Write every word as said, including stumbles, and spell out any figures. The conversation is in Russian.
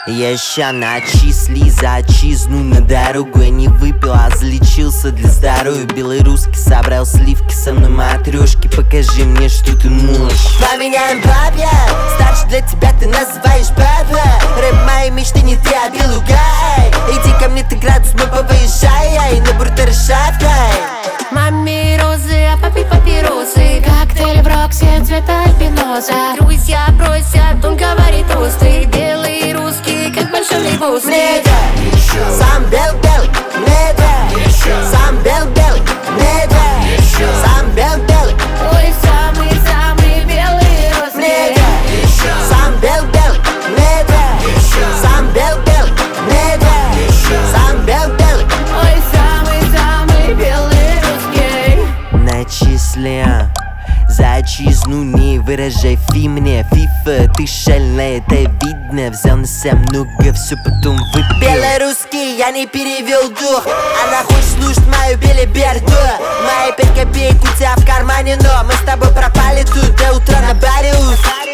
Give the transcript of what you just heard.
Я ща начисли за отчизну на дорогу. Я не выпил, а залечился для здоровья. Белорусский собрал сливки со мной матрешки. Покажи мне, что ты можешь. Поменяем бабья, старше для тебя ты называешь папа. Рэп моей мечты, не ты, а белугай. Иди ко мне, ты градус, мы повыезжай. Я и на буртер шаткой. Маме розы, а папе папиросы. Коктейль в роксе цвета альбиноса. Друзья просят, он говорит острый. Белый русский, как большой босс. Мне да, сам бел-белый. Мне да, сам бел-белый. Мне да, сам бел-белый. Ой, самый-самый белый русский. Мне да, сам бел-белый. Мне да, сам бел-белый. Мне да, сам бел-белый. Ой, самый-самый белый русский. Начисляем за отчизну, не выражай фи мне. Фифа, ты шальная, это видно. Взял на себя много, все потом выпил. Белорусский, я не перевел дух. Она хочет слушать мою белиберду. Мои пять копеек у тебя в кармане, но мы с тобой пропали тут до утра на баре.